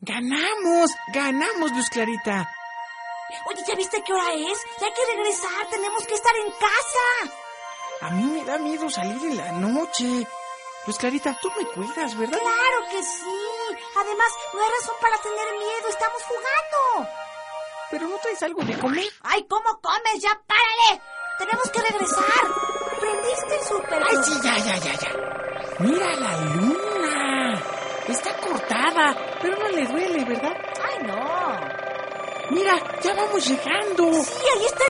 Ganamos, Luz Clarita. Oye, ¿ya viste qué hora es? Ya hay que regresar, tenemos que estar en casa. A mí me da miedo salir en la noche. Luz Clarita, tú me cuidas, ¿verdad? Claro que sí. Además, no hay razón para tener miedo, estamos jugando. ¿Pero no traes algo de comer? ¡Ay, cómo comes! ¡Ya párale! Tenemos que regresar. ¿Prendiste el súper? ¡Ay, sí, ya! ¡Mira la luna! Está cortada, pero no le duele, ¿verdad? ¡Ay, no! Mira, ya vamos llegando. Sí, ahí está